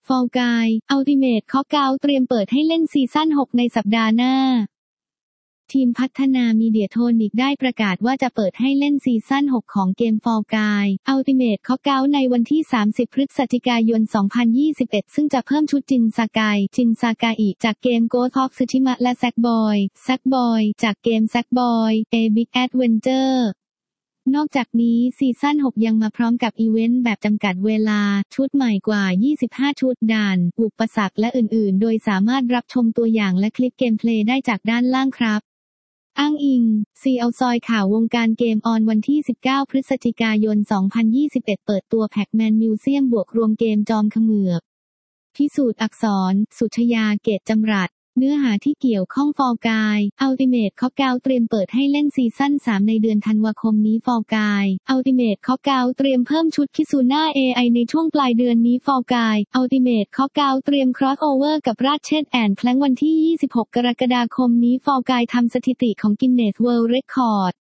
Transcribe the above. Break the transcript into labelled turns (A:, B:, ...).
A: Fall Guys Ultimate Knockout เตรียมเปิดให้เล่นซีซั่น 6 ในสัปดาห์หน้าทีมพัฒนามีเดียโทนิกได้ประกาศว่าจะเปิดให้เล่นซีซั่น 6 ของเกม Fall Guys Ultimate Knockout ในวันที่ 30 พฤศจิกายน 2021 ซึ่งจะเพิ่มชุดจินซากาอิจากเกม Ghost of Tsushima และ Sackboy จากเกม Sackboy A Big Adventure นอกจากนี้ซีซั่น 6 ยังมาพร้อมกับอีเวนต์แบบจำกัดเวลาชุดใหม่กว่า 25 ชุดด่านอุปสรรคและอื่นๆโดยสามารถรับชมตัวอย่างและคลิปเกมเพลย์ได้จากด้านล่างครับอ้างอิง CL ซอยข่าววงการเกมออนวันที่ 19 พฤศจิกายน 2021 เปิดตัวแพ็กแมนมิวเซียมบวกรวมเกมจอมเขมือบพิสูจน์อักษรสุชยาเกตจำรัดเนื้อหาที่เกี่ยวข้อง Fall Guys Ultimate Knockout เตรียมเปิดให้เล่นซีซั่น 3 ในเดือนธันวาคมนี้ Fall Guys Ultimate Knockout เตรียมเพิ่มชุดคิซูน่า AI ในช่วงปลายเดือนนี้ Fall Guys Ultimate Knockout เตรียม Crossover กับราเชตแอนด์แคลงวันที่ 26 กรกฎาคมนี้ Fall Guys ทำสถิติของ Guinness World Record